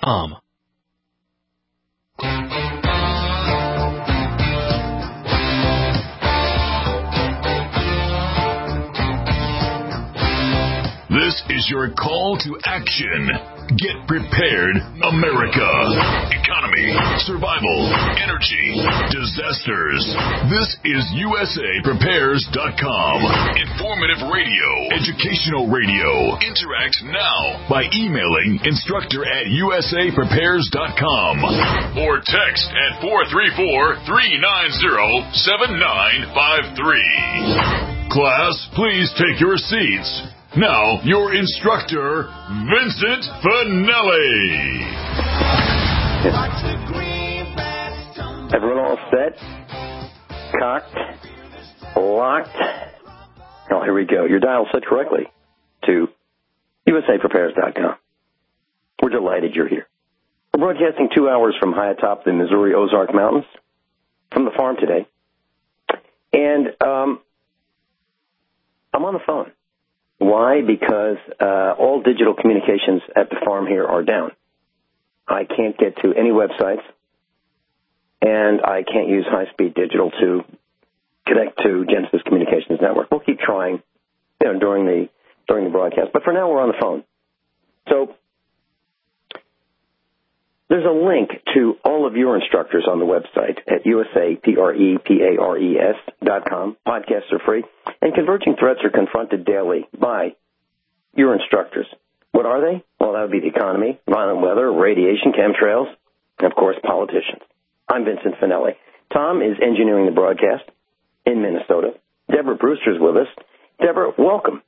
USAPrepares.com. This is your call to action. Get prepared, America. Economy, survival, energy, disasters. This is USAPrepares.com. Informative radio, educational radio. Interact now by emailing instructor@USAPrepares.com or text at 434-390-7953. Class, please take your seats. Now, your instructor, Vincent Finelli. Everyone all set? Cocked? Locked? Oh, here we go. Your dial set correctly to USAPrepares.com. We're delighted you're here. We're broadcasting 2 hours from high atop the Missouri Ozark Mountains from the farm today. And I'm on the phone. Why? Because all digital communications at the farm here are down. I can't get to any websites, and I can't use high-speed digital to connect to Genesis Communications Network. We'll keep trying, during the broadcast. But for now, we're on the phone. So there's a link to all of your instructors on the website at USAPrepares.com. Podcasts are free, and converging threats are confronted daily by your instructors. What are they? Well, that would be the economy, violent weather, radiation, chemtrails, and, of course, politicians. I'm Vincent Finelli. Tom is engineering the broadcast in Minnesota. Deborah Brewster's with us. Deborah, welcome.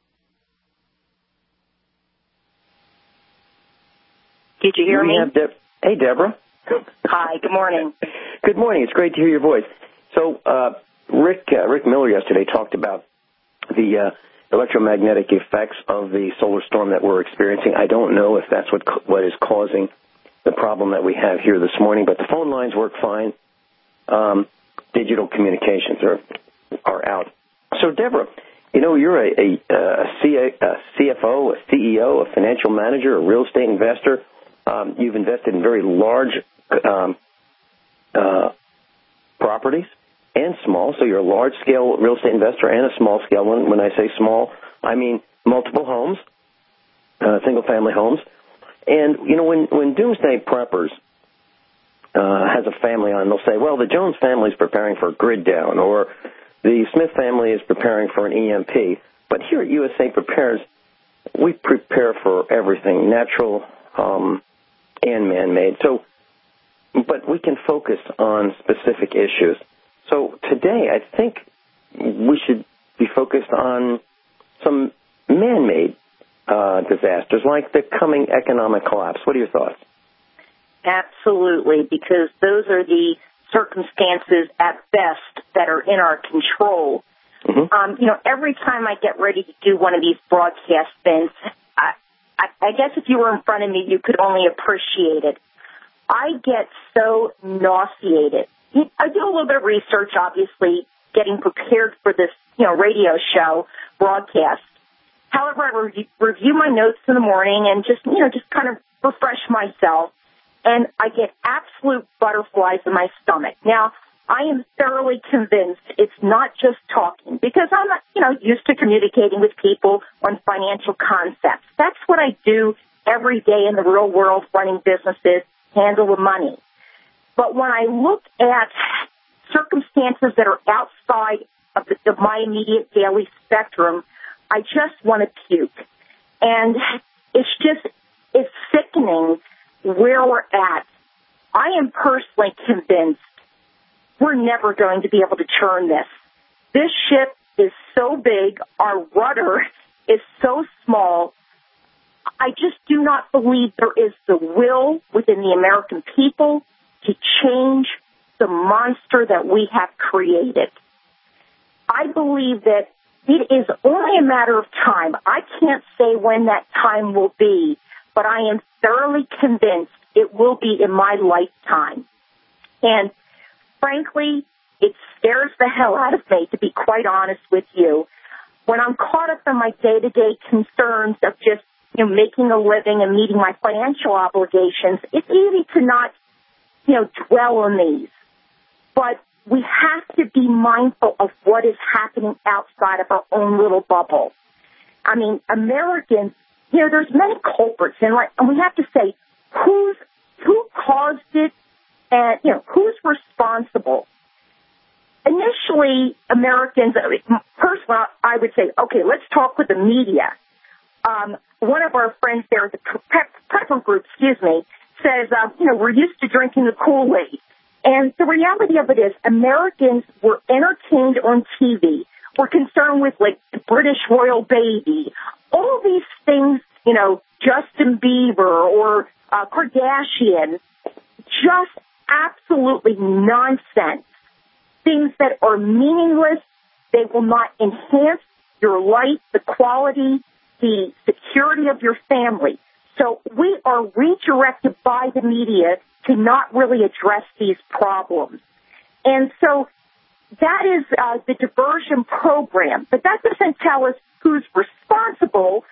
Did you hear me? Hey, Deborah. Hi, good morning. Good morning. It's great to hear your voice. So Rick Miller yesterday talked about the electromagnetic effects of the solar storm that we're experiencing. I don't know if that's what is causing the problem that we have here this morning, but the phone lines work fine. Digital communications are out. So, Deborah, you're a CFO, a CEO, a financial manager, a real estate investor. You've invested in very large properties and small. So you're a large-scale real estate investor and a small-scale one. When I say small, I mean multiple homes, single-family homes. And, when Doomsday Preppers has a family on, they'll say, well, the Jones family is preparing for a grid down, or the Smith family is preparing for an EMP. But here at USA Prepares, we prepare for everything, natural and man-made. So, but we can focus on specific issues. So today, I think we should be focused on some man-made disasters, like the coming economic collapse. What are your thoughts? Absolutely, because those are the circumstances at best that are in our control. Mm-hmm. Every time I get ready to do one of these broadcasts, Vince, I guess if you were in front of me, you could only appreciate it. I get so nauseated. I do a little bit of research, obviously, getting prepared for this, radio show broadcast. However, I review my notes in the morning and just kind of refresh myself, and I get absolute butterflies in my stomach. Now, I am thoroughly convinced it's not just talking, because I'm not, used to communicating with people on financial concepts. That's what I do every day in the real world, running businesses, handle the money. But when I look at circumstances that are outside of my immediate daily spectrum, I just want to puke. And it's sickening where we're at. I am personally convinced we're never going to be able to turn this. This ship is so big, our rudder is so small. I just do not believe there is the will within the American people to change the monster that we have created. I believe that it is only a matter of time. I can't say when that time will be, but I am thoroughly convinced it will be in my lifetime. And frankly, it scares the hell out of me, to be quite honest with you. When I'm caught up in my day-to-day concerns of just, making a living and meeting my financial obligations, it's easy to not, dwell on these. But we have to be mindful of what is happening outside of our own little bubble. I mean, Americans, there's many culprits, and we have to say who caused it, and who's responsible. Initially, Americans, first of all, I would say, okay, let's talk with the media. One of our friends there at the Prepper Group, says, we're used to drinking the Kool-Aid. And the reality of it is Americans were entertained on TV. We're concerned with, the British royal baby. All these things, Justin Bieber or Kardashian, just absolutely nonsense. Things that are meaningless. They will not enhance your life, the quality, the security of your family. So we are redirected by the media to not really address these problems. And so that is the diversion program. But that doesn't tell us who's responsible.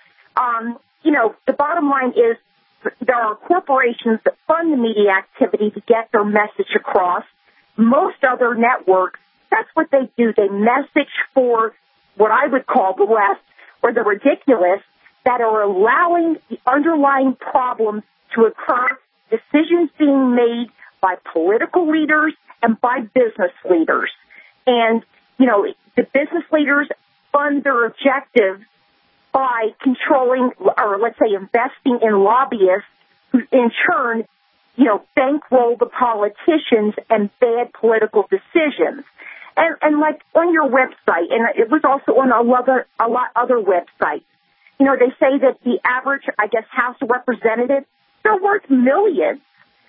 The bottom line is there are corporations that fund the media activity to get their message across. Most other networks, that's what they do. They message for what I would call the left or the ridiculous that are allowing the underlying problems to occur, decisions being made by political leaders and by business leaders. And, the business leaders fund their objectives by controlling or, let's say, investing in lobbyists who, in turn, bankroll the politicians and bad political decisions. And like on your website, and it was also on a lot other websites, they say that the average, House of Representatives, they're worth millions.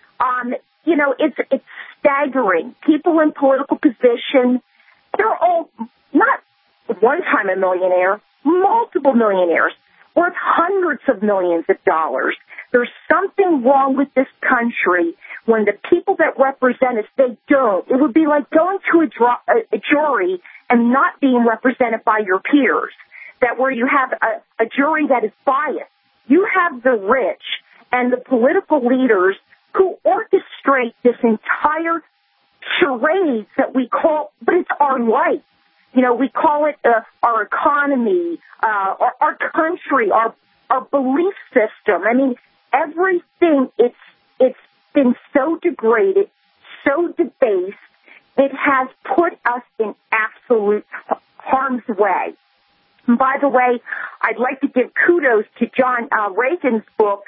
It's staggering. People in political position, they're all not one time a millionaire, multiple millionaires, worth hundreds of millions of dollars. There's something wrong with this country when the people that represent us, they don't. It would be like going to a jury and not being represented by your peers, that where you have a jury that is biased. You have the rich and the political leaders who orchestrate this entire charade that we call, but it's our life. We call it our economy, our country, our belief system. I mean, everything, it's been so degraded, so debased, it has put us in absolute harm's way. And by the way, I'd like to give kudos to John Reagan's book.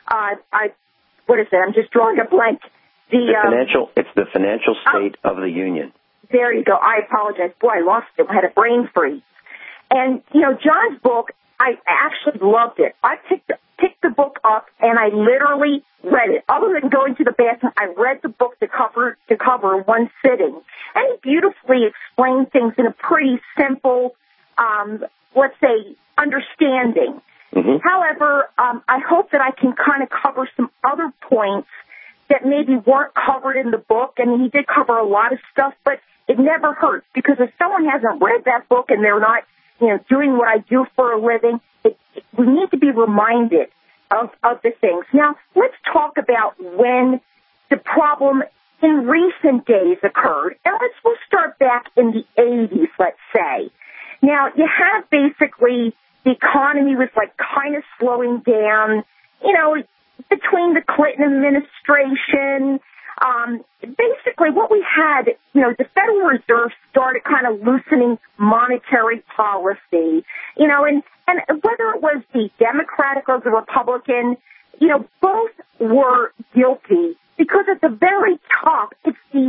What is it? I'm just drawing a blank. It's the financial state of the Union. There you go. I apologize. Boy, I lost it. I had a brain freeze. And, John's book, I actually loved it. I picked the book up and I literally read it. Other than going to the bathroom, I read the book to cover in one sitting. And he beautifully explained things in a pretty simple, let's say, understanding. Mm-hmm. However, I hope that I can kind of cover some other points that maybe weren't covered in the book. I mean, he did cover a lot of stuff, but it never hurts, because if someone hasn't read that book and they're not, doing what I do for a living, we need to be reminded of the things. Now, let's talk about when the problem in recent days occurred. And we'll start back in the 80s, let's say. Now, you have basically the economy was kind of slowing down, between the Clinton administration. Basically what we had, the Federal Reserve started kind of loosening monetary policy, and whether it was the Democratic or the Republican, both were guilty, because at the very top, it's the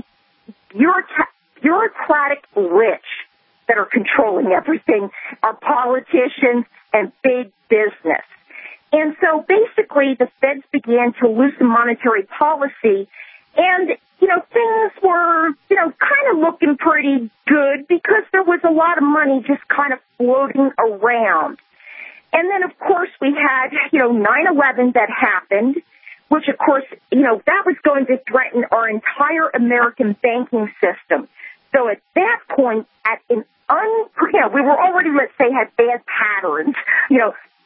bureaucratic rich that are controlling everything, our politicians and big business. And so basically the Feds began to loosen monetary policy, and, things were, kind of looking pretty good, because there was a lot of money just kind of floating around. And then, of course, we had, 9/11 that happened, which, of course, that was going to threaten our entire American banking system. So at that point, we were already, let's say, had bad patterns,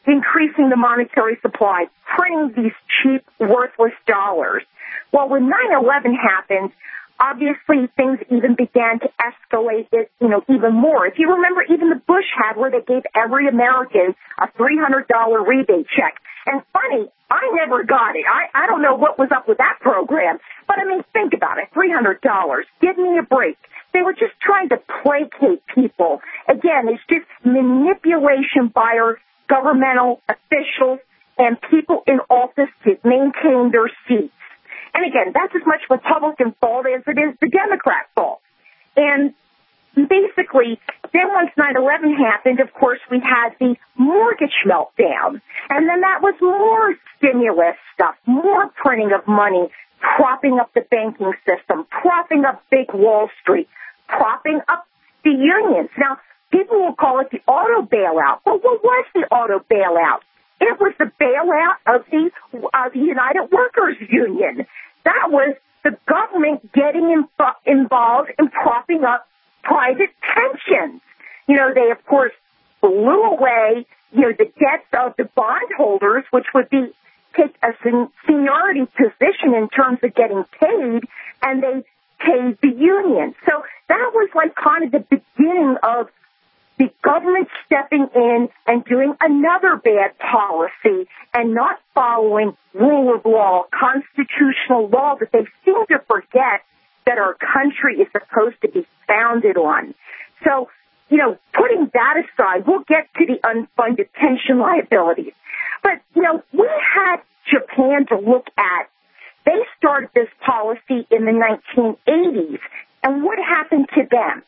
increasing the monetary supply, printing these cheap, worthless dollars. Well, when 9/11 happened, obviously things even began to escalate it, even more. If you remember, even the Bush had where they gave every American a $300 rebate check. And funny, I never got it. I don't know what was up with that program. But, think about it, $300. Give me a break. They were just trying to placate people. Again, it's just manipulation by our governmental officials and people in office to maintain their seats. And again, that's as much Republican fault as it is the Democrat fault. And basically, then once 9/11 happened, of course, we had the mortgage meltdown. And then that was more stimulus stuff, more printing of money, propping up the banking system, propping up big Wall Street, propping up the unions. Now, people will call it the auto bailout. Well, what was the auto bailout? It was the bailout of the United Workers Union. That was the government getting involved in propping up private pensions. They, of course, blew away, the debts of the bondholders, which would take a seniority position in terms of getting paid, and they paid the union. So that was like kind of the beginning of the government stepping in and doing another bad policy and not following rule of law, constitutional law that they seem to forget that our country is supposed to be founded on. So, putting that aside, we'll get to the unfunded pension liabilities. But, we had Japan to look at. They started this policy in the 1980s. And what happened to them?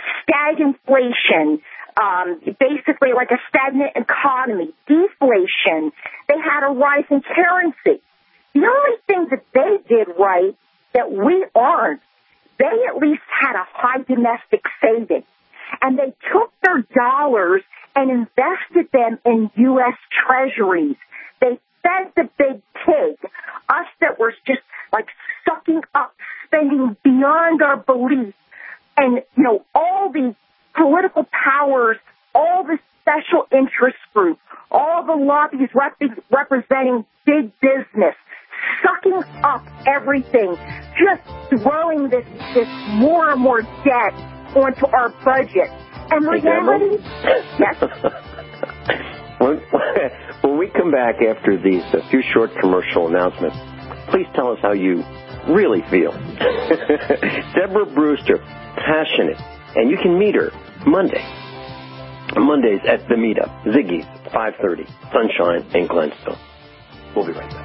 Stagflation, basically like a stagnant economy, deflation. They had a rising currency. The only thing that they did right that we aren't, they at least had a high domestic savings. And they took their dollars and invested them in U.S. treasuries. They fed the big pig, us that were just like sucking up, spending beyond our belief. And, all the political powers, all the special interest groups, all the lobbies representing big business, sucking up everything, just throwing this more and more debt onto our budget. And reality, yes. When we come back after these few short commercial announcements, please tell us how you really feel. Deborah Brewster, passionate, and you can meet her Mondays at the meetup, Ziggy's, 5:30, Sunshine in Glenstone. We'll be right back.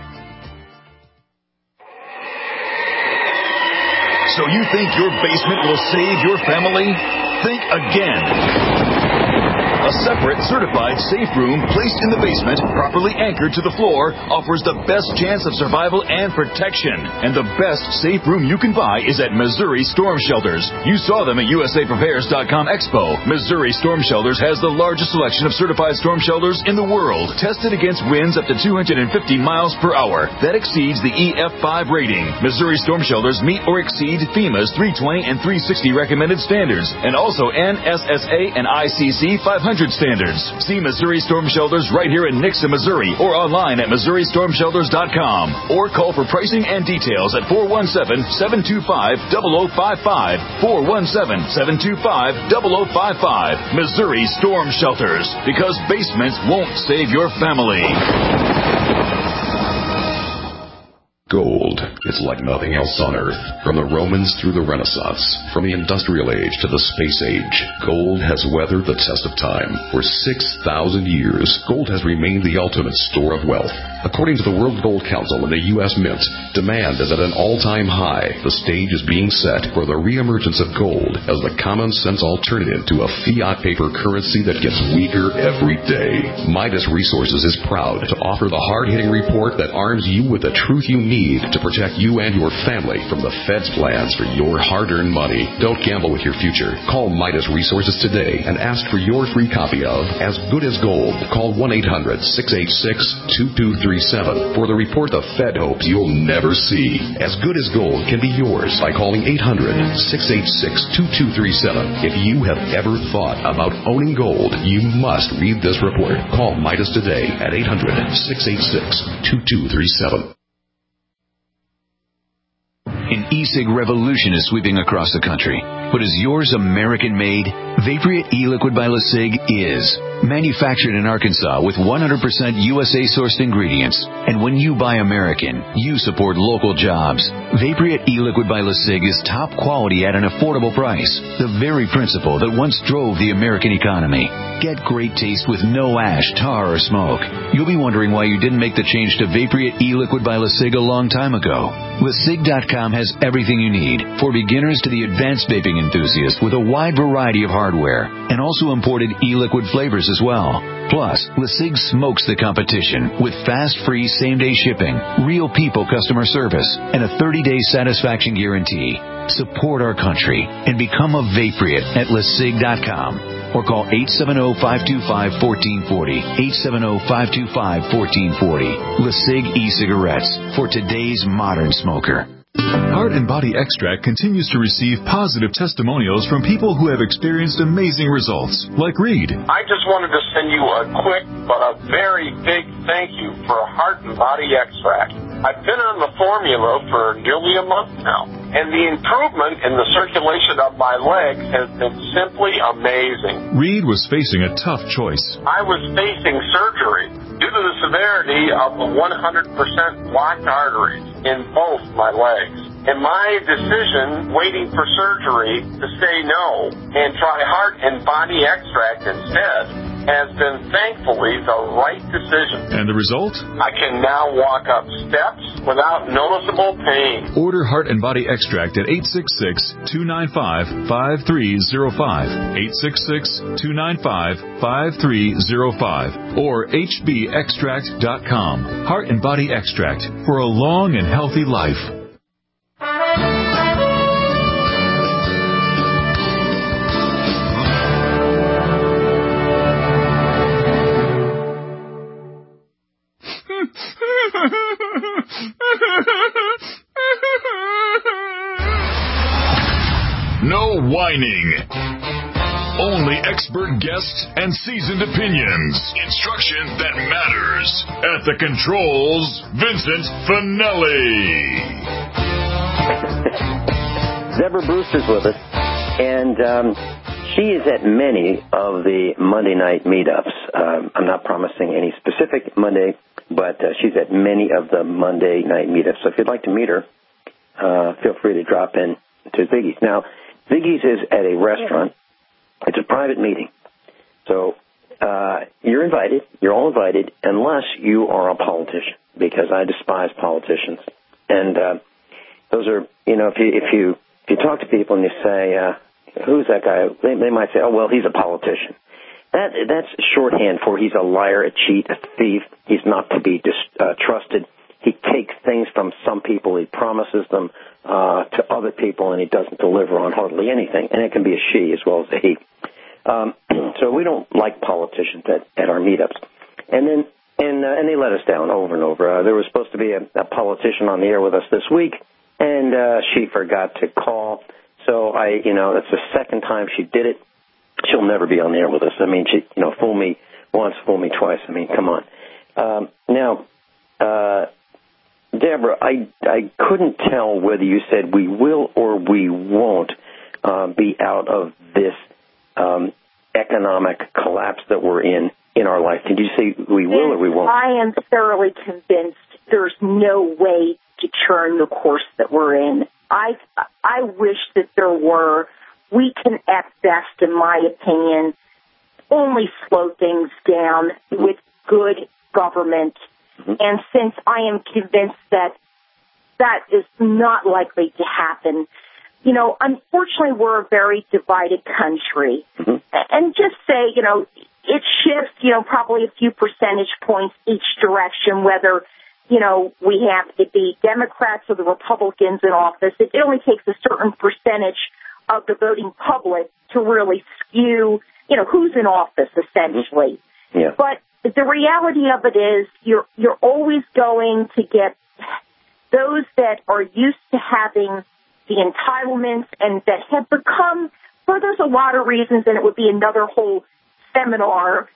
So you think your basement will save your family? Think again. A separate, certified safe room placed in the basement, properly anchored to the floor, offers the best chance of survival and protection. And the best safe room you can buy is at Missouri Storm Shelters. You saw them at USAPrepares.com Expo. Missouri Storm Shelters has the largest selection of certified storm shelters in the world, tested against winds up to 250 miles per hour. That exceeds the EF5 rating. Missouri Storm Shelters meet or exceed FEMA's 320 and 360 recommended standards, and also NSSA and ICC 500 standards. See Missouri Storm Shelters right here in Nixa, Missouri, or online at MissouriStormShelters.com. Or call for pricing and details at 417-725-0055. 417-725-0055. Missouri Storm Shelters, because basements won't save your family. Gold is like nothing else on Earth. From the Romans through the Renaissance, from the Industrial Age to the Space Age, gold has weathered the test of time. For 6,000 years, gold has remained the ultimate store of wealth. According to the World Gold Council and the U.S. Mint, demand is at an all-time high. The stage is being set for the reemergence of gold as the common-sense alternative to a fiat paper currency that gets weaker every day. Midas Resources is proud to offer the hard-hitting report that arms you with the truth you need to protect you and your family from the Fed's plans for your hard-earned money. Don't gamble with your future. Call Midas Resources today and ask for your free copy of As Good as Gold. Call 1-800-686-2237 for the report the Fed hopes you'll never see. As Good as Gold can be yours by calling 800-686-2237. If you have ever thought about owning gold, you must read this report. Call Midas today at 800-686-2237. An e-cig revolution is sweeping across the country. But is yours American-made? Vaporeate e-liquid by LeSig is. Manufactured in Arkansas with 100% USA-sourced ingredients. And when you buy American, you support local jobs. Vaporeate e-liquid by LeSig is top quality at an affordable price. The very principle that once drove the American economy. Get great taste with no ash, tar, or smoke. You'll be wondering why you didn't make the change to Vaporeate e-liquid by LeSig a long time ago. LeSig.com has everything you need, for beginners to the advanced vaping enthusiast, with a wide variety of hardware, and also imported e-liquid flavors as well. Plus, LeSig smokes the competition with fast, free, same-day shipping, real people customer service, and a 30-day satisfaction guarantee. Support our country and become a Vaporeate at LeSig.com. Or call 870-525-1440, 870-525-1440. LeSig e-cigarettes for today's modern smoker. Heart and Body Extract continues to receive positive testimonials from people who have experienced amazing results, like Reed. I just wanted to send you a quick but a very big thank you for Heart and Body Extract. I've been on the formula for nearly a month now, and the improvement in the circulation of my legs has been simply amazing. Reed was facing a tough choice. I was facing surgery due to the severity of the 100% blocked arteries in both my legs. And my decision, waiting for surgery, to say no and try Heart and Body Extract instead, has been thankfully the right decision. And the result? I can now walk up steps without noticeable pain. Order Heart and Body Extract at 866-295-5305, 866-295-5305, or hbextract.com. Heart and Body Extract for a long and healthy life. No whining. Only expert guests and seasoned opinions. Instruction that matters. At the controls, Vincent Finelli. Deborah Brewster's with us, and she is at many of the Monday night meetups. I'm not promising any specific Monday, but she's at many of the Monday night meetups. So if you'd like to meet her, feel free to drop in to Ziggy's. Now, Ziggy's is at a restaurant. It's a private meeting. So you're invited. You're all invited, unless you are a politician, because I despise politicians. And those are, if you talk to people and you say, who's that guy? They might say, oh, well, he's a politician. That's shorthand for he's a liar, a cheat, a thief. He's not to be trusted. He takes things from some people. He promises them to other people, and he doesn't deliver on hardly anything. And it can be a she as well as a he. So we don't like politicians at our meetups. And they let us down over and over. There was supposed to be a politician on the air with us this week, and she forgot to call. So that's the second time she did it. She'll never be on the air with us. I mean, she, fool me once, fool me twice. I mean, come on. Now, Deborah, I couldn't tell whether you said we will or we won't be out of this economic collapse that we're in our life. Did you say we will or we won't? I am thoroughly convinced there's no way to turn the course that we're in. I wish that there were. We can, at best, in my opinion, only slow things down with good government. Mm-hmm. And since I am convinced that is not likely to happen, unfortunately, we're a very divided country. Mm-hmm. And just say, it shifts, probably a few percentage points each direction, whether we have the Democrats or the Republicans in office. It only takes a certain percentage of the voting public to really skew, who's in office, essentially. Yeah. But the reality of it is you're always going to get those that are used to having the entitlements and that have become, well, there's a lot of reasons, and it would be another whole seminar,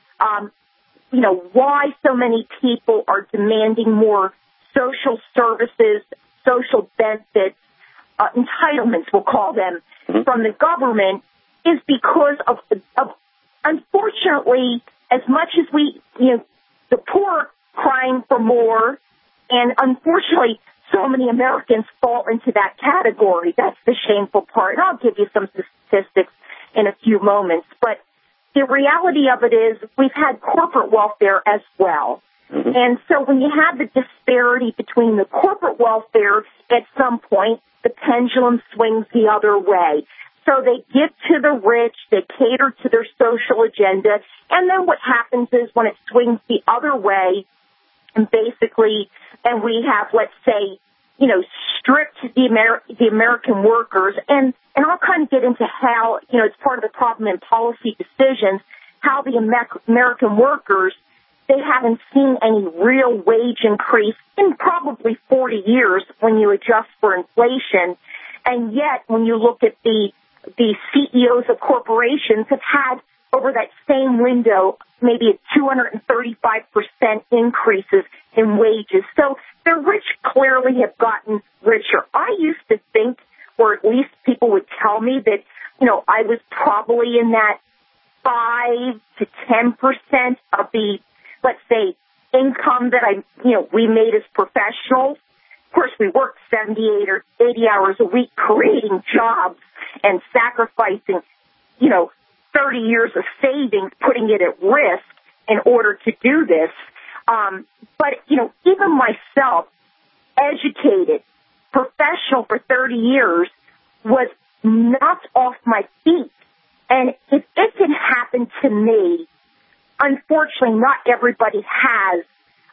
why so many people are demanding more social services, social benefits, entitlements, we'll call them, from the government is because of unfortunately, as much as the poor crying for more, and unfortunately, so many Americans fall into that category. That's the shameful part. And I'll give you some statistics in a few moments. But the reality of it is we've had corporate welfare as well. And so when you have the disparity between the corporate welfare, at some point, the pendulum swings the other way. So they give to the rich, they cater to their social agenda, and then what happens is when it swings the other way, and basically, and we have, let's say, stripped the American workers, and I'll kind of get into how, it's part of the problem in policy decisions, how the American workers, they haven't seen any real wage increase in probably 40 years when you adjust for inflation. And yet, when you look at the CEOs of corporations have had over that same window maybe 235% increases in wages. So the rich clearly have gotten richer. I used to think, or at least people would tell me that, I was probably in that 5 to 10% of the, let's say, income that we made as professionals. Of course, we worked 78 or 80 hours a week creating jobs and sacrificing, 30 years of savings, putting it at risk in order to do this. But, even myself, educated, professional for 30 years, was knocked off my feet. And if it can happen to me, unfortunately, not everybody has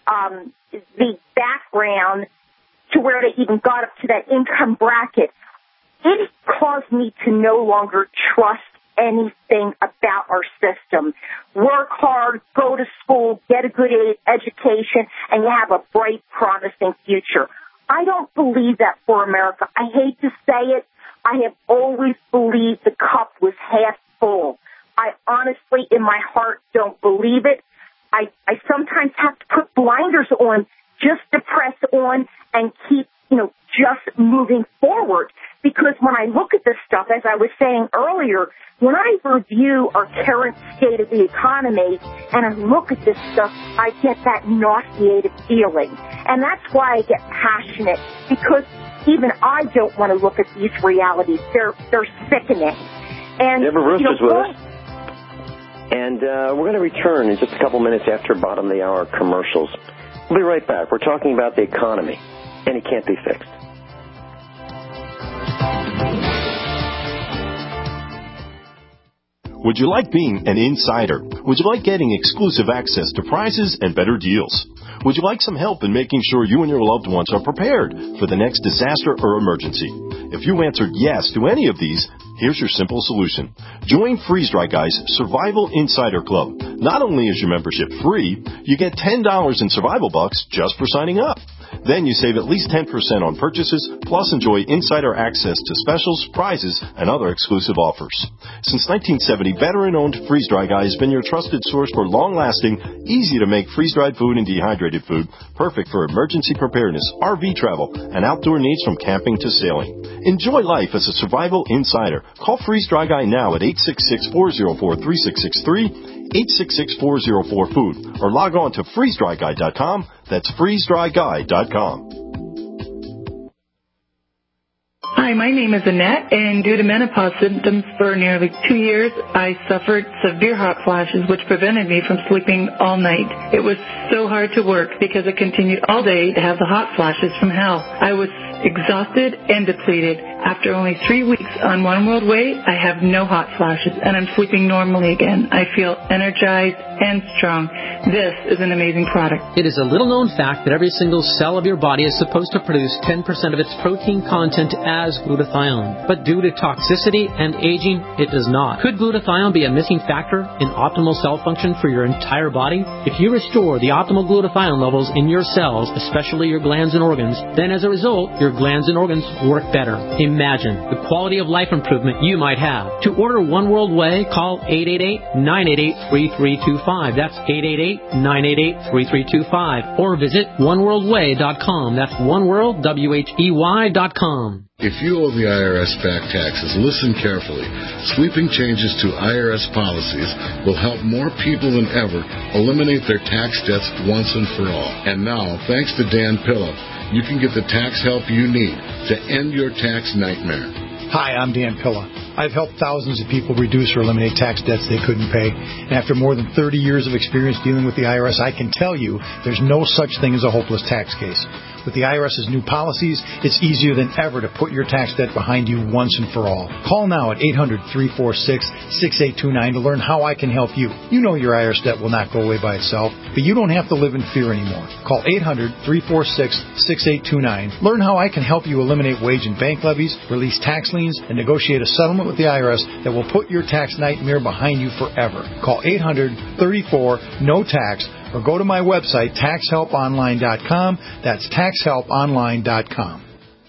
the background to where they even got up to that income bracket. It caused me to no longer trust anything about our system. Work hard, go to school, get a good education, and you have a bright, promising future. I don't believe that for America. I hate to say it. I have always believed the cup was half full. I honestly, in my heart, don't believe it. I sometimes have to put blinders on just to press on and keep, just moving forward. Because when I look at this stuff, as I was saying earlier, when I review our current state of the economy and I look at this stuff, I get that nauseated feeling. And that's why I get passionate, because even I don't want to look at these realities. They're sickening. And Deborah Brewster's with us. And we're going to return in just a couple minutes after bottom of the hour commercials. We'll be right back. We're talking about the economy, and it can't be fixed. Would you like being an insider? Would you like getting exclusive access to prizes and better deals? Would you like some help in making sure you and your loved ones are prepared for the next disaster or emergency? If you answered yes to any of these, here's your simple solution. Join Freeze Dry Guy's Survival Insider Club. Not only is your membership free, you get $10 in survival bucks just for signing up. Then you save at least 10% on purchases, plus enjoy insider access to specials, prizes, and other exclusive offers. Since 1970, veteran-owned Freeze Dry Guy has been your trusted source for long-lasting, easy-to-make freeze-dried food and dehydrated food, perfect for emergency preparedness, RV travel, and outdoor needs from camping to sailing. Enjoy life as a survival insider. Call Freeze Dry Guy now at 866-404-3663, 866-404-FOOD, or log on to freezedryguy.com. That's freezedryguy.com. Hi, my name is Annette, and due to menopause symptoms for nearly 2 years, I suffered severe hot flashes, which prevented me from sleeping all night. It was so hard to work because I continued all day to have the hot flashes from hell. I was exhausted and depleted. After only 3 weeks on One World Way, I have no hot flashes, and I'm sleeping normally again. I feel energized and strong. This is an amazing product. It is a little-known fact that every single cell of your body is supposed to produce 10% of its protein content as glutathione. But due to toxicity and aging, it does not. Could glutathione be a missing factor in optimal cell function for your entire body? If you restore the optimal glutathione levels in your cells, especially your glands and organs, then as a result, your glands and organs work better. Imagine the quality of life improvement you might have. To order One World Way, call 888-988-3325. That's 888-988-3325. Or visit oneworldway.com. That's oneworld.com. If you owe the IRS back taxes, listen carefully. Sweeping changes to IRS policies will help more people than ever eliminate their tax debts once and for all. And now, thanks to Dan Pilla, you can get the tax help you need to end your tax nightmare. Hi, I'm Dan Pilla. I've helped thousands of people reduce or eliminate tax debts they couldn't pay. And after more than 30 years of experience dealing with the IRS, I can tell you there's no such thing as a hopeless tax case. With the IRS's new policies, it's easier than ever to put your tax debt behind you once and for all. Call now at 800-346-6829 to learn how I can help you. You know your IRS debt will not go away by itself, but you don't have to live in fear anymore. Call 800-346-6829. Learn how I can help you eliminate wage and bank levies, release tax liens, and negotiate a settlement with the IRS that will put your tax nightmare behind you forever. Call 800-34-NO-TAX or go to my website, taxhelponline.com. That's taxhelponline.com.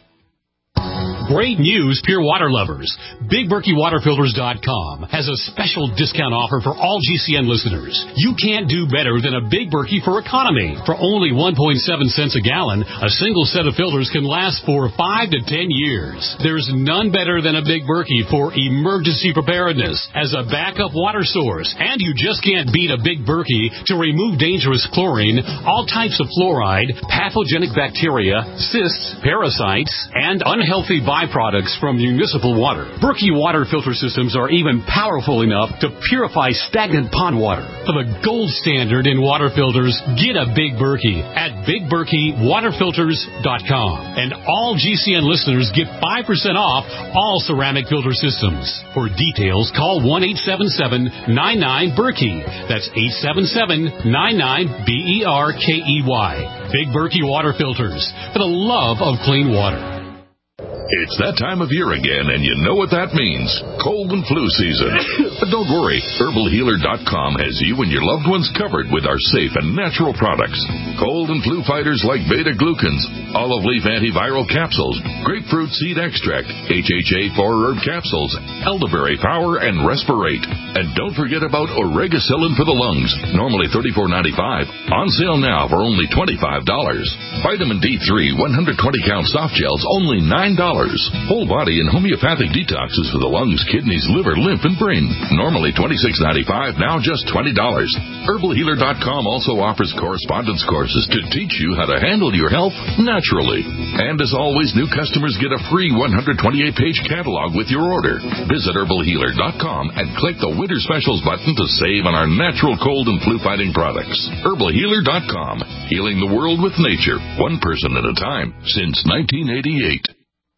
Great news, pure water lovers. BigBerkeyWaterFilters.com has a special discount offer for all GCN listeners. You can't do better than a Big Berkey for economy. For only 1.7 cents a gallon, a single set of filters can last for 5 to 10 years. There's none better than a Big Berkey for emergency preparedness as a backup water source. And you just can't beat a Big Berkey to remove dangerous chlorine, all types of fluoride, pathogenic bacteria, cysts, parasites, and unhealthy byproducts from municipal water. Berkey water filter systems are even powerful enough to purify stagnant pond water. For the gold standard in water filters, get a Big Berkey at BigBerkeyWaterFilters.com. And all GCN listeners get 5% off all ceramic filter systems. For details, call 1-877-99-BERKEY. That's 877-99-BERKEY. Big Berkey Water Filters, for the love of clean water. It's that time of year again, and you know what that means. Cold and flu season. But don't worry. HerbalHealer.com has you and your loved ones covered with our safe and natural products. Cold and flu fighters like beta-glucans, olive leaf antiviral capsules, grapefruit seed extract, HHA 4-herb capsules, elderberry power, and Respirate. And don't forget about Oregacillin for the lungs, normally $34.95. On sale now for only $25. Vitamin D3 120-count soft gels, only $9. Whole body and homeopathic detoxes for the lungs, kidneys, liver, lymph, and brain. Normally $26.95, now just $20. HerbalHealer.com also offers correspondence courses to teach you how to handle your health naturally. And as always, new customers get a free 128-page catalog with your order. Visit HerbalHealer.com and click the Winter Specials button to save on our natural cold and flu-fighting products. HerbalHealer.com, healing the world with nature, one person at a time, since 1988.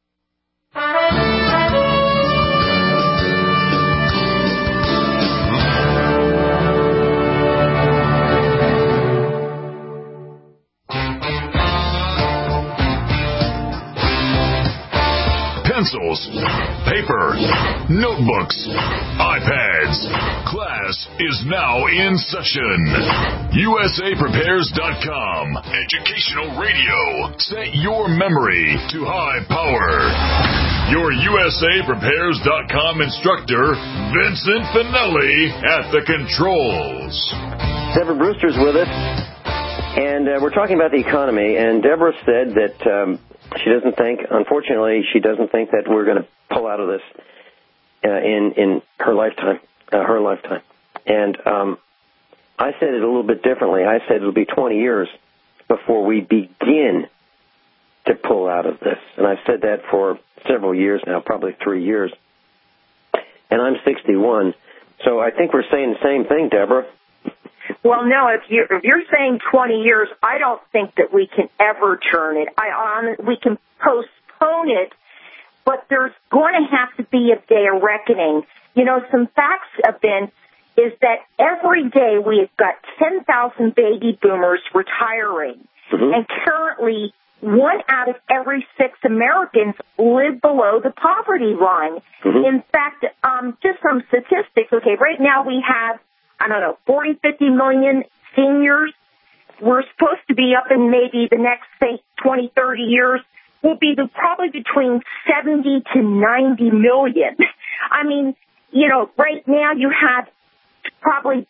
Pencils, paper, notebooks, iPads. Class is now in session. USAPrepares.com. Educational radio. Set your memory to high power. Your USAPrepares.com instructor, Vincent Finelli, at the controls. Deborah Brewster's with us, and we're talking about the economy, and Deborah said that unfortunately, she doesn't think that we're going to pull out of this in her lifetime. And I said it a little bit differently. I said it'll be 20 years before we begin to pull out of this. And I've said that for several years now, probably 3 years. And I'm 61. So I think we're saying the same thing, Deborah. Well, no, if you're saying 20 years, I don't think that we can ever turn it. We can postpone it, but there's going to have to be a day of reckoning. You know, some facts have been is that every day we have got 10,000 baby boomers retiring. Mm-hmm. And currently, 1 out of every 6 Americans live below the poverty line. Mm-hmm. In fact, just some statistics, okay, right now we have, 40, 50 million seniors. We're supposed to be up in maybe the next, say, 20, 30 years. We'll be probably between 70 to 90 million. I mean, you know, right now you have probably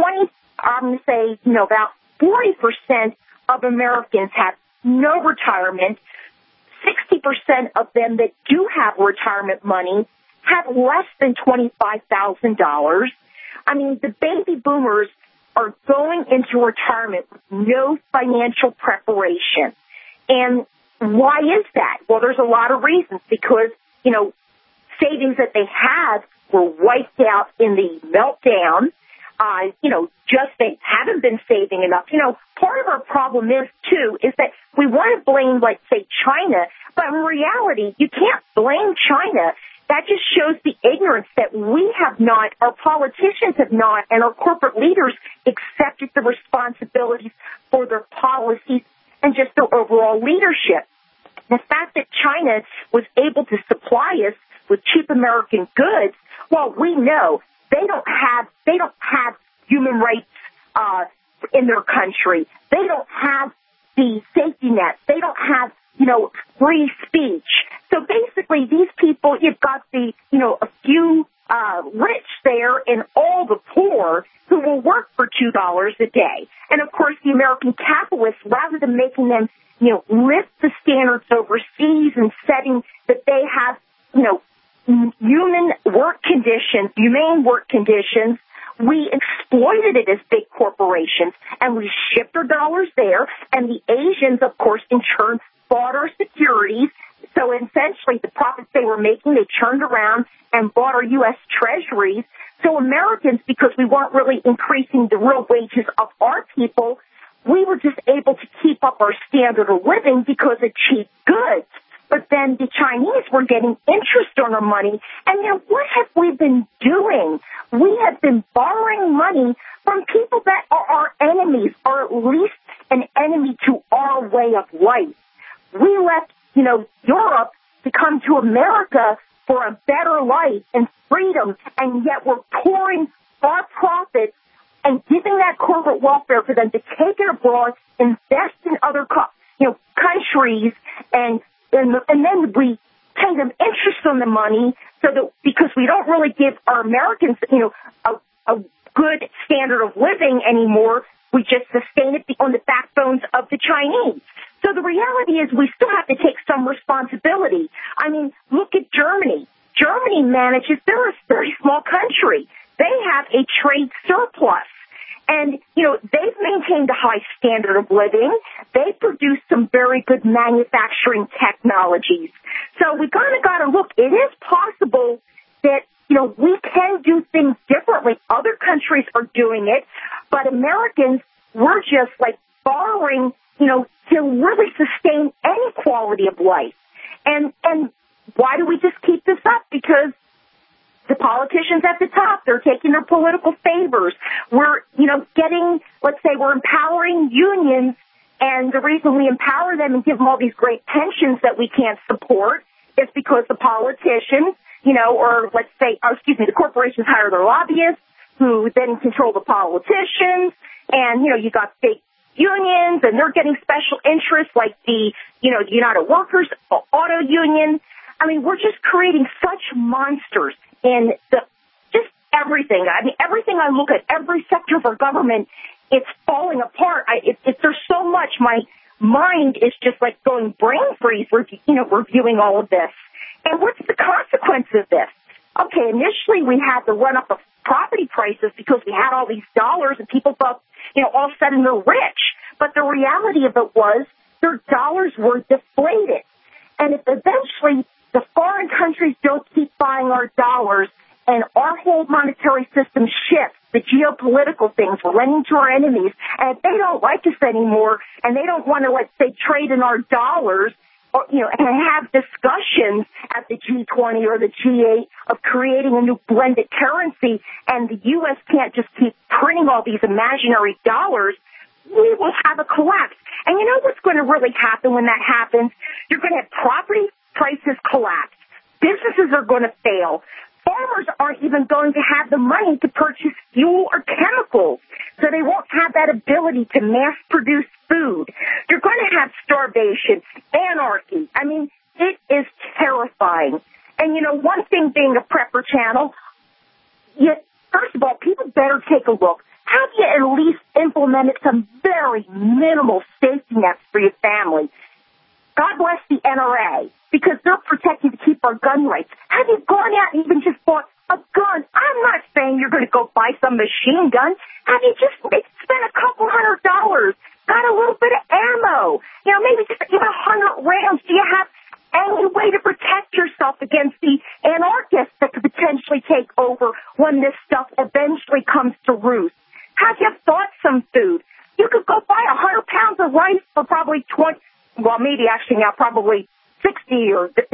about 40% of Americans have no retirement. 60% of them that do have retirement money have less than $25,000. I mean, the baby boomers are going into retirement with no financial preparation. And why is that? Well, there's a lot of reasons because, you know, savings that they had were wiped out in the meltdown. Just they haven't been saving enough. You know, part of our problem is that we want to blame, like, say, China, but in reality, you can't blame China. That just shows the ignorance that we have not, our politicians have not, and our corporate leaders accepted the responsibilities for their policies and just their overall leadership. The fact that China was able to supply us with cheap American goods, well, we know they don't have human rights in their country. They don't have the safety net. They don't have, free speech. So basically, these people, you've got a few rich there and all the poor who will work for $2 a day. And of course, the American capitalists, rather than making them, lift the standards overseas and setting that they have, humane work conditions, we exploited it as big corporations, and we shipped our dollars there, and the Asians, of course, in turn, bought our securities. So essentially, the profits they were making, they turned around and bought our U.S. treasuries. So Americans, because we weren't really increasing the real wages of our people, we were just able to keep up our standard of living because of cheap goods. But then the Chinese were getting interest on our money. And what have we been doing? We have been borrowing money from people that are our enemies, or at least an enemy to our way of life. We left, Europe to come to America for a better life and freedom, and yet we're pouring our profits and giving that corporate welfare for them to take it abroad, invest in other countries, and then we pay them interest on the money, so that because we don't really give our Americans, a good standard of living anymore, we just sustain it on the backbones of the Chinese. So the reality is we still have to take some responsibility. I mean, look at Germany. Germany manages, they're a very small country. They have a trade surplus. And, they've maintained a high standard of living. They produce some very good manufacturing technologies. So we kind of got to look. It is possible that, we can do things differently. Other countries are doing it. But Americans, we're just like borrowing, to really sustain any quality of life. And why do we just keep this up? Because the politicians at the top, they're taking their political favors. We're, we're empowering unions, and the reason we empower them and give them all these great pensions that we can't support is because the politicians, the corporations hire their lobbyists who then control the politicians, and, you got fake unions, and they're getting special interests like the, United Workers Auto Union. I mean, we're just creating such monsters in just everything. I mean, everything I look at, every sector of our government, it's falling apart. There's so much. My mind is just like going brain freeze, reviewing all of this. And what's the consequence of this? Okay, initially we had the run up of property prices because we had all these dollars and people thought, all of a sudden they're rich. But the reality of it was their dollars were deflated. And if eventually the foreign countries don't keep buying our dollars and our whole monetary system shifts, the geopolitical things, we're lending to our enemies, and if they don't like us anymore and they don't want to, trade in our dollars, and have discussions at the G20 or the G8 of creating a new blended currency, and the U.S. can't just keep printing all these imaginary dollars, we will have a collapse. And you know what's going to really happen when that happens? You're going to have property prices collapse. Businesses are going to fail. Farmers aren't even going to have the money to purchase fuel or chemicals, so they won't have that ability to mass-produce food. You're going to have starvation, anarchy. I mean, it is terrifying. And, one thing being a prepper channel, first of all, people better take a look. Have you at least implemented some very minimal safety nets for your family? God bless the NRA, because they're protecting to keep our gun rights. Have you gone out and even just bought a gun? I'm not saying you're going to go buy some machine gun. Have you just spent a couple $100, got a little bit of ammo, maybe just even 100 rounds? Do you have any way to protect yourself against the anarchists that could potentially take over when this stuff eventually comes to roost? Have you bought some food? You could go buy 100 pounds of rice for probably maybe actually now probably $60 or $80.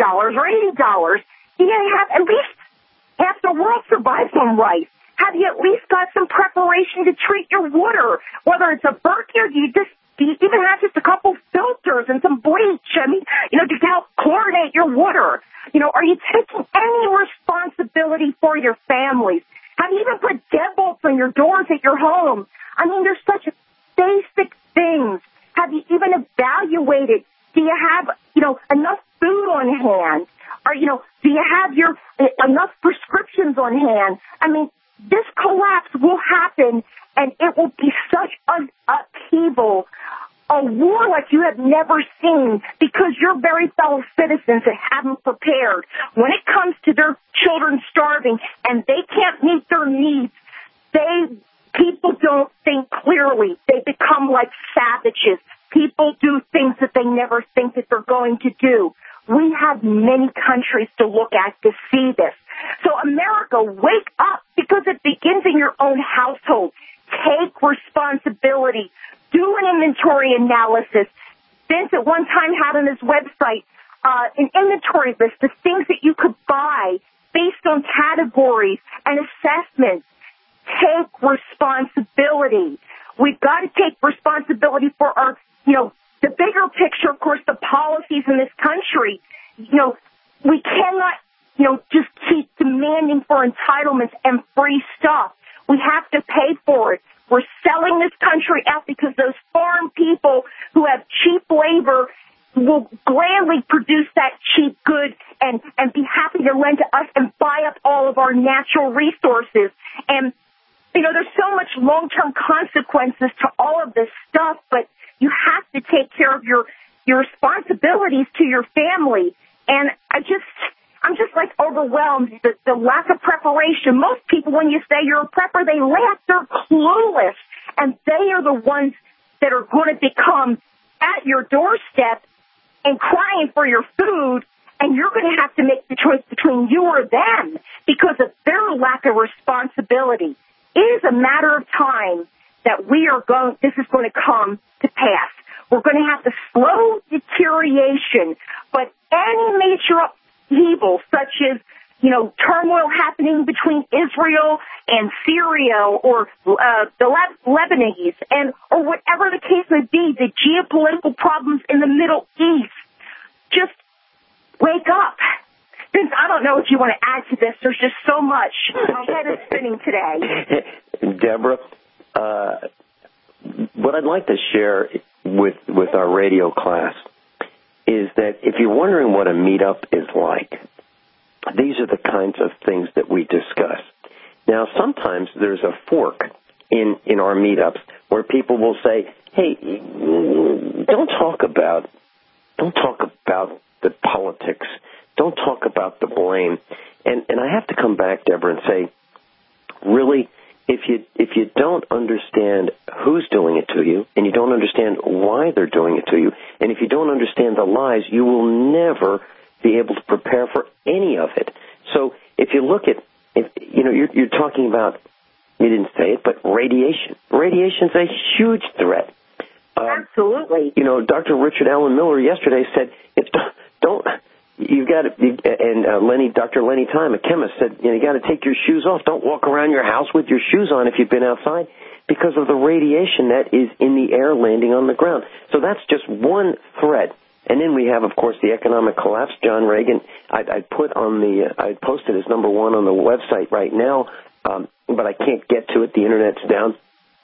You have at least half the world survives on rice. Have you at least got some preparation to treat your water? Whether it's a Berkey or do you even have just a couple filters and some bleach? I mean, to help chlorinate your water. Are you taking any responsibility for your families? Have you even put deadbolts on your doors at your home? I mean, there's such basic things. Have you even evaluated? Do you have, enough food on hand? Or, do you have enough prescriptions on hand? I mean, this collapse will happen, and it will be such an upheaval, a war like you have never seen, because your very fellow citizens that haven't prepared. When it comes to their children starving and they can't meet their needs, people don't think clearly. They become like savages. People do things that they never think that they're going to do. We have many countries to look at to see this. So America, wake up, because it begins in your own household. Take responsibility. Do an inventory analysis. Vince at one time had on his website an inventory list of things that you could buy based on categories and assessments. Take responsibility. We've got to take responsibility for our, the bigger picture, of course, the policies in this country. We cannot, just keep demanding for entitlements and free stuff. We have to pay for it. We're selling this country out because those farm people who have cheap labor will gladly produce that cheap good and be happy to lend to us and buy up all of our natural resources. And there's so much long-term consequences to all of this stuff, but you have to take care of your responsibilities to your family. And I'm just like overwhelmed. The lack of preparation. Most people, when you say you're a prepper, they laugh. They're clueless. And they are the ones that are going to become at your doorstep and crying for your food. And you're going to have to make the choice between you or them because of their lack of responsibility. It is a matter of time that this is going to come to pass. We're going to have the slow deterioration, but any major upheaval, such as, turmoil happening between Israel and Syria or the Lebanese or whatever the case may be, the geopolitical problems in the Middle East, just wake up. Vince, I don't know if you want to add to this. There's just so much. My head is spinning today. Deborah, what I'd like to share with our radio class is that if you're wondering what a meetup is like, these are the kinds of things that we discuss. Now, sometimes there's a fork in our meetups where people will say, hey, don't talk about the politics. Don't talk about the blame. And I have to come back, Deborah, and say, really, if you don't understand who's doing it to you, and you don't understand why they're doing it to you, and if you don't understand the lies, you will never be able to prepare for any of it. So if you look at, you're talking about, you didn't say it, but radiation. Radiation's a huge threat. Absolutely. You know, Dr. Richard Allen Miller yesterday said, Dr. Lenny Time, a chemist, said, you got to take your shoes off. Don't walk around your house with your shoes on if you've been outside because of the radiation that is in the air landing on the ground. So that's just one threat. And then we have, of course, the economic collapse. John Reagan, I posted as number one on the website right now, but I can't get to it. The Internet's down.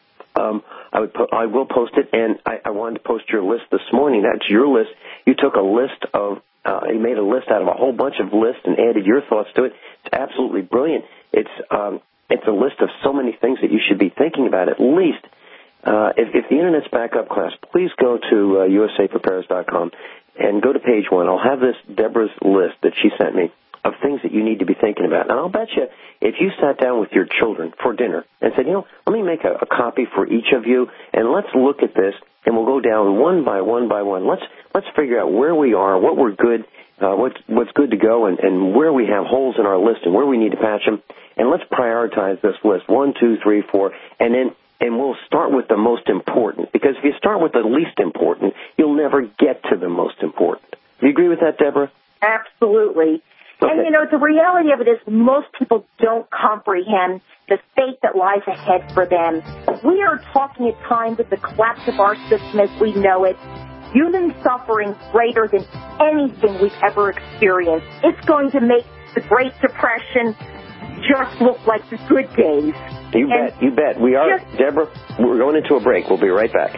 I will post it, and I wanted to post your list this morning. That's your list. You took a list of, you made a list out of a whole bunch of lists and added your thoughts to it. It's absolutely brilliant. It's a list of so many things that you should be thinking about at least. If the Internet's back up, class, please go to usaprepares.com and go to page 1. I'll have this Deborah's list that she sent me of things that you need to be thinking about. And I'll bet you if you sat down with your children for dinner and said, let me make a copy for each of you, and let's look at this, and we'll go down one by one by one. Let's figure out where we are, what we're good, what's good to go, and where we have holes in our list and where we need to patch them. And let's prioritize this list, 1, 2, 3, 4, and we'll start with the most important. Because if you start with the least important, you'll never get to the most important. Do you agree with that, Deborah? Absolutely. Okay. And, the reality of it is most people don't comprehend the fate that lies ahead for them. We are talking at times of the collapse of our system as we know it, human suffering greater than anything we've ever experienced. It's going to make the Great Depression just look like the good days. You bet. We are, Deborah, we're going into a break. We'll be right back.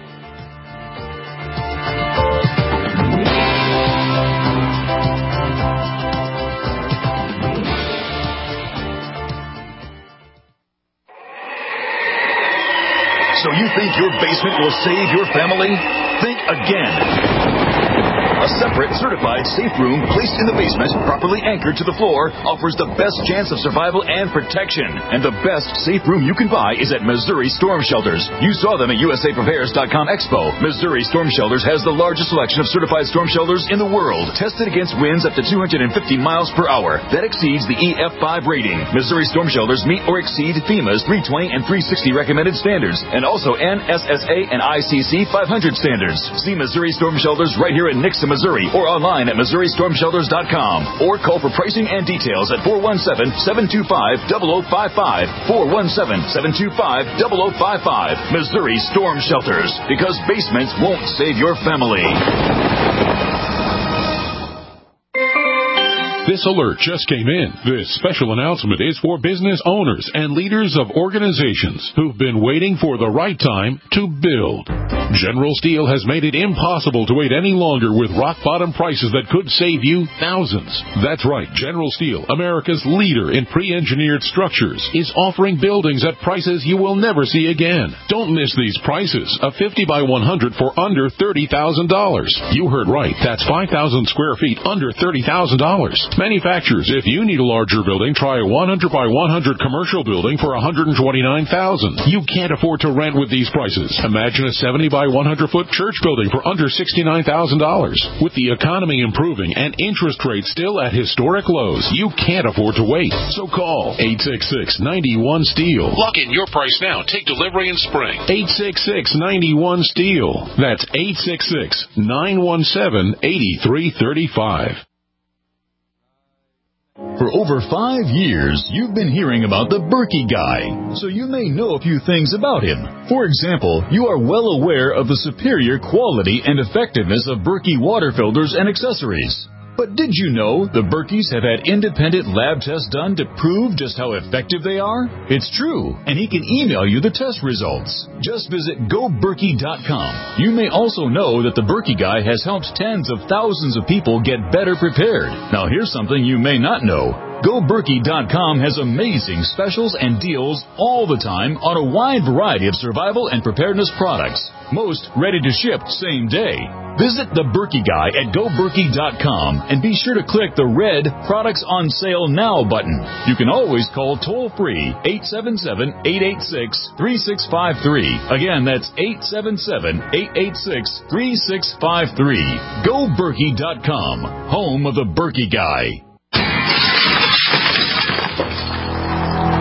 So you think your basement will save your family? Think again. A separate, certified safe room placed in the basement, properly anchored to the floor, offers the best chance of survival and protection. And the best safe room you can buy is at Missouri Storm Shelters. You saw them at USAPrepares.com Expo. Missouri Storm Shelters has the largest selection of certified storm shelters in the world, tested against winds up to 250 miles per hour. That exceeds the EF5 rating. Missouri Storm Shelters meet or exceed FEMA's 320 and 360 recommended standards, and also NSSA and ICC 500 standards. See Missouri Storm Shelters right here in Nixon, Missouri, or online at MissouriStormShelters.com, or call for pricing and details at 417-725-0055, 417-725-0055. Missouri Storm Shelters, because basements won't save your family. This alert just came in. This special announcement is for business owners and leaders of organizations who've been waiting for the right time to build. General Steel has made it impossible to wait any longer with rock-bottom prices that could save you thousands. That's right. General Steel, America's leader in pre-engineered structures, is offering buildings at prices you will never see again. Don't miss these prices. A 50 by 100 for under $30,000. You heard right. That's 5,000 square feet under $30,000. Manufacturers, if you need a larger building, try a 100 by 100 commercial building for $129,000. You can't afford to rent with these prices. Imagine a 70 by 100 foot church building for under $69,000. With the economy improving and interest rates still at historic lows, you can't afford to wait. So call 866-91-STEEL. Lock in your price now. Take delivery in spring. 866-91-STEEL. That's 866-917-8335. For over 5 years, you've been hearing about the Berkey Guy, so you may know a few things about him. For example, you are well aware of the superior quality and effectiveness of Berkey water filters and accessories. But did you know the Berkeys have had independent lab tests done to prove just how effective they are? It's true, and he can email you the test results. Just visit GoBerkey.com. You may also know that the Berkey Guy has helped tens of thousands of people get better prepared. Now here's something you may not know. GoBerkey.com has amazing specials and deals all the time on a wide variety of survival and preparedness products. Most ready to ship same day. Visit the Berkey Guy at GoBerkey.com and be sure to click the red Products on Sale Now button. You can always call toll-free 877-886-3653. Again, that's 877-886-3653. GoBerkey.com, home of the Berkey Guy.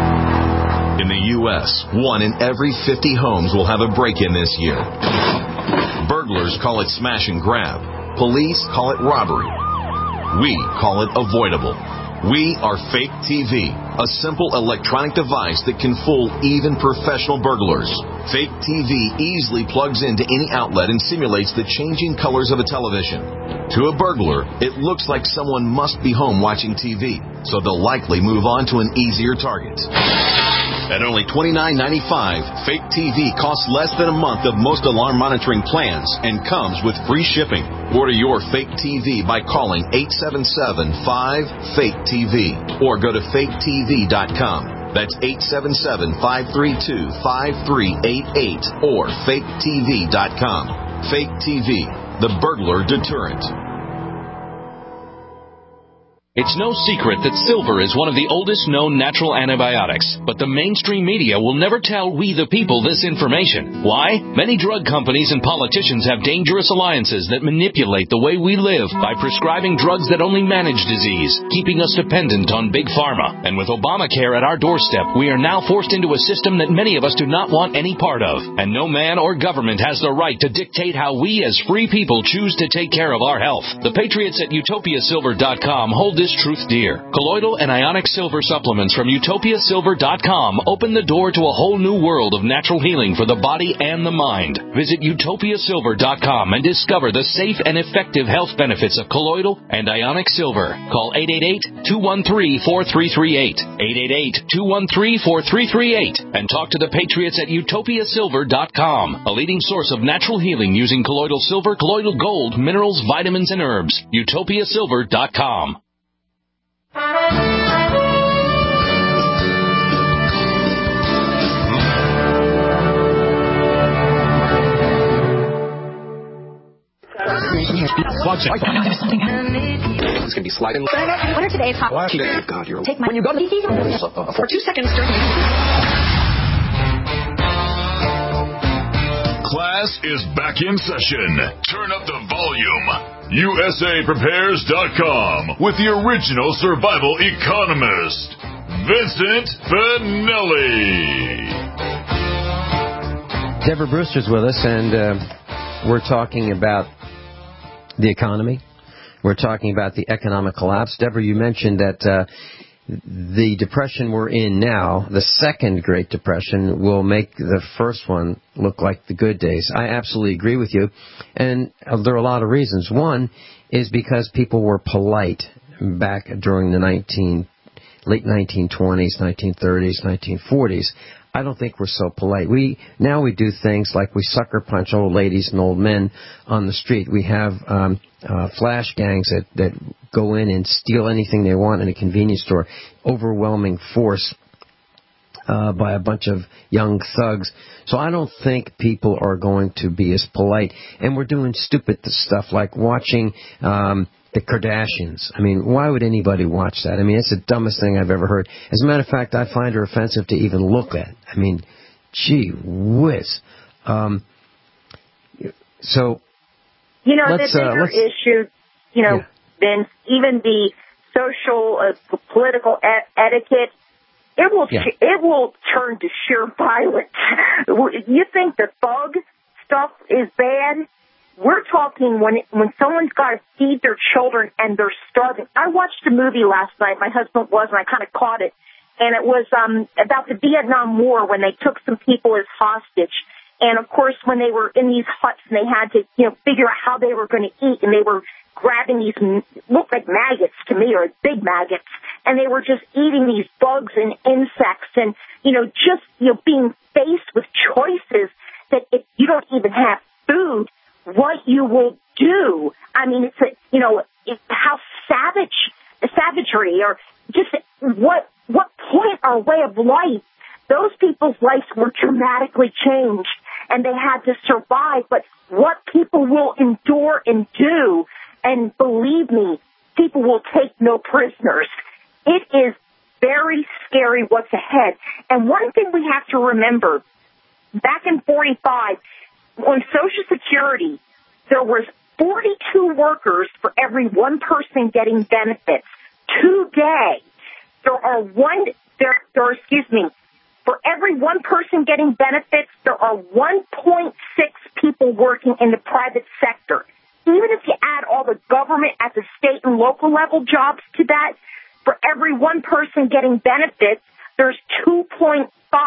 In the U.S., 1 in every 50 homes will have a break-in this year. Burglars call it smash and grab. Police call it robbery. We call it avoidable. We are Fake TV, a simple electronic device that can fool even professional burglars. Fake TV easily plugs into any outlet and simulates the changing colors of a television. To a burglar, it looks like someone must be home watching TV, so they'll likely move on to an easier target. At only $29.95, Fake TV costs less than a month of most alarm monitoring plans and comes with free shipping. Order your Fake TV by calling 877-5-FAKE-TV or go to faketv.com. That's 877-532-5388 or faketv.com. Fake TV, the burglar deterrent. It's no secret that silver is one of the oldest known natural antibiotics, but the mainstream media will never tell we the people this information. Why? Many drug companies and politicians have dangerous alliances that manipulate the way we live by prescribing drugs that only manage disease, keeping us dependent on big pharma. And with Obamacare at our doorstep, we are now forced into a system that many of us do not want any part of. And no man or government has the right to dictate how we as free people choose to take care of our health. The patriots at utopiasilver.com hold this truth dear. Colloidal and ionic silver supplements from utopiasilver.com open the door to a whole new world of natural healing for the body and the mind. Visit utopiasilver.com and discover the safe and effective health benefits of colloidal and ionic silver. Call 888-213-4338. 888-213-4338 and talk to the patriots at utopiasilver.com, a leading source of natural healing using colloidal silver, colloidal gold, minerals, vitamins, and herbs. utopiasilver.com. It's going to be sliding. What are today's hot? God, you're take my when you go to the for 2 seconds during. Class is back in session. Turn up the volume. USAPrepares.com with the original survival economist, Vincent Finelli. Deborah Brewster's with us, and we're talking about the economy. We're talking about the economic collapse. Deborah, you mentioned that the depression we're in now, the second Great Depression, will make the first one look like the good days. I absolutely agree with you. And there are a lot of reasons. One is because people were polite back during the late 1920s, 1930s, 1940s. I don't think we're so polite. Now we do things like we sucker punch old ladies and old men on the street. We have flash gangs that go in and steal anything they want in a convenience store. Overwhelming force by a bunch of young thugs. So I don't think people are going to be as polite. And we're doing stupid stuff like watching the Kardashians. I mean, why would anybody watch that? I mean, it's the dumbest thing I've ever heard. As a matter of fact, I find her offensive to even look at. I mean, gee whiz. So, you know, the bigger issue, Vince, even the social, political etiquette, it will turn to sheer violence. You think the thug stuff is bad? We're talking when someone's got to feed their children and they're starving. I watched a movie last night. My husband was, and I kind of caught it. And it was about the Vietnam War when they took some people as hostage. And, of course, when they were in these huts and they had to, figure out how they were going to eat, and they were grabbing these, looked like maggots to me, or big maggots, and they were just eating these bugs and insects and, being faced with choices that if you don't even have food, what you will do. I mean, it's how savagery, or just what point or way of life, those people's lives were dramatically changed, and they had to survive. But what people will endure and do, and believe me, people will take no prisoners. It is very scary what's ahead. And one thing we have to remember, back in 45, on Social Security, there was 42 workers for every one person getting benefits. Today, there are For every one person getting benefits, there are 1.6 people working in the private sector. Even if you add all the government at the state and local level jobs to that, for every one person getting benefits, there's 2.5.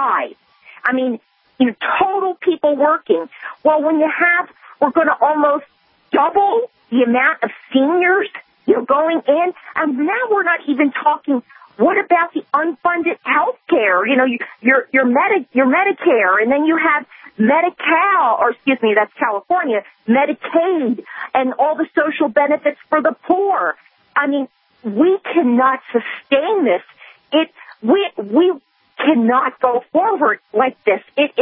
I mean, total people working. Well, when we're going to almost double the amount of seniors, going in, and now we're not even talking. What about the unfunded health care? Your Medicare, and then you have Medi-Cal, that's California, Medicaid, and all the social benefits for the poor. I mean, we cannot sustain this. We cannot go forward like this.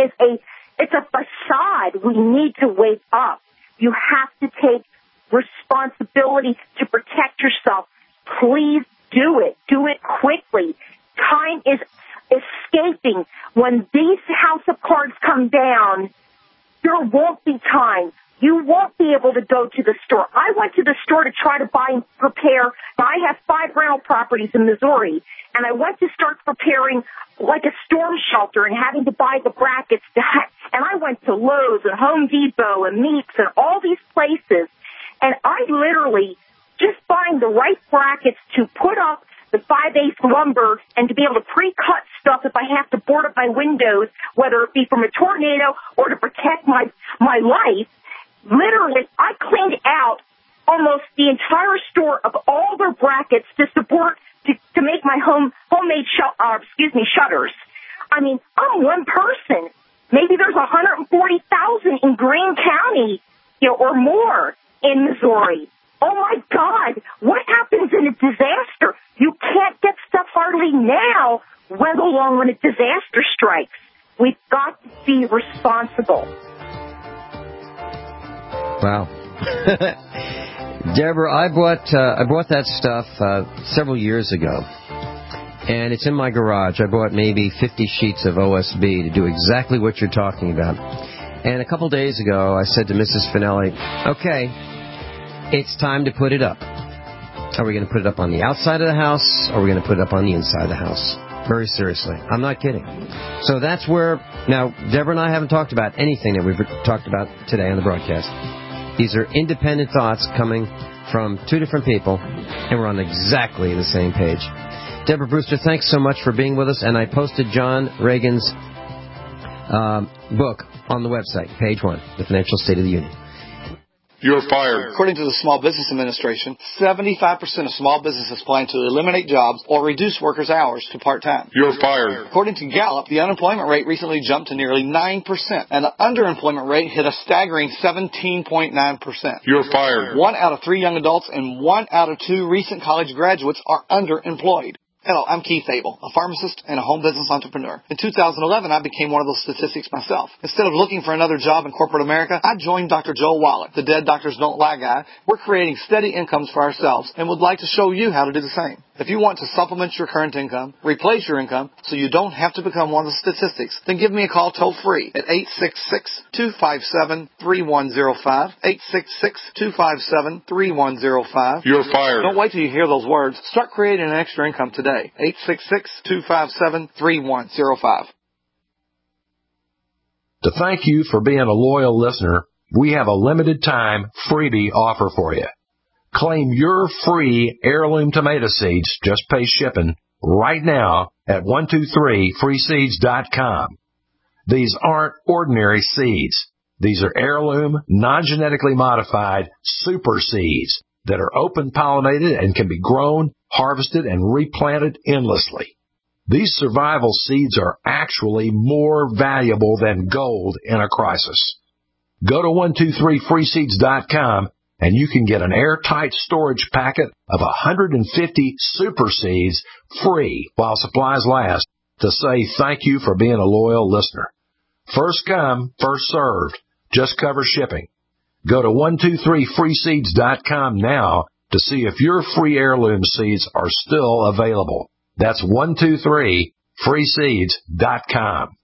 It's a facade. We need to wake up. You have to take responsibility to protect yourself. Please do it. Do it quickly. Time is escaping. When these house of cards come down, there won't be time. You won't be able to go to the store. I went to the store to try to buy and prepare. I have 5 rental properties in Missouri, and I went to start preparing like a storm shelter and having to buy the brackets. And I went to Lowe's and Home Depot and Meeks and all these places, and I literally just buying the right brackets to put up the 5/8 lumber and to be able to pre-cut stuff if I have to board up my windows, whether it be from a tornado or to protect my life. Literally, I cleaned out almost the entire store of all their brackets to support, to make my homemade shutters. I mean, I'm one person. Maybe there's 140,000 in Greene County, or more in Missouri. Oh my God, what happens in a disaster? You can't get stuff hardly now, let alone when a disaster strikes. We've got to be responsible. Wow. Deborah, I bought that stuff several years ago, and it's in my garage. I bought maybe 50 sheets of OSB to do exactly what you're talking about. And a couple days ago, I said to Mrs. Finelli, okay, it's time to put it up. Are we going to put it up on the outside of the house, or are we going to put it up on the inside of the house? Very seriously. I'm not kidding. So that's where, now, Deborah and I haven't talked about anything that we've talked about today on the broadcast. These are independent thoughts coming from 2 different people, and we're on exactly the same page. Deborah Brewster, thanks so much for being with us, and I posted John Reagan's book on the website, page 1, The Financial State of the Union. You're fired. According to the Small Business Administration, 75% of small businesses plan to eliminate jobs or reduce workers' hours to part-time. You're fired. According to Gallup, the unemployment rate recently jumped to nearly 9%, and the underemployment rate hit a staggering 17.9%. You're fired. 1 out of 3 young adults and 1 out of 2 recent college graduates are underemployed. Hello, I'm Keith Abel, a pharmacist and a home business entrepreneur. In 2011, I became one of those statistics myself. Instead of looking for another job in corporate America, I joined Dr. Joel Wallach, the Dead Doctors Don't Lie guy. We're creating steady incomes for ourselves and would like to show you how to do the same. If you want to supplement your current income, replace your income, so you don't have to become one of the statistics, then give me a call toll-free at 866-257-3105, 866-257-3105. You're fired. Don't wait till you hear those words. Start creating an extra income today. 866-257-3105. To thank you for being a loyal listener, we have a limited time freebie offer for you. Claim your free heirloom tomato seeds, just pay shipping, right now at 123freeseeds.com. These aren't ordinary seeds. These are heirloom, non-genetically modified super seeds that are open-pollinated and can be grown, harvested, and replanted endlessly. These survival seeds are actually more valuable than gold in a crisis. Go to 123freeseeds.com and you can get an airtight storage packet of 150 super seeds free while supplies last to say thank you for being a loyal listener. First come, first served. Just cover shipping. Go to 123freeseeds.com now to see if your free heirloom seeds are still available. That's 123freeseeds.com.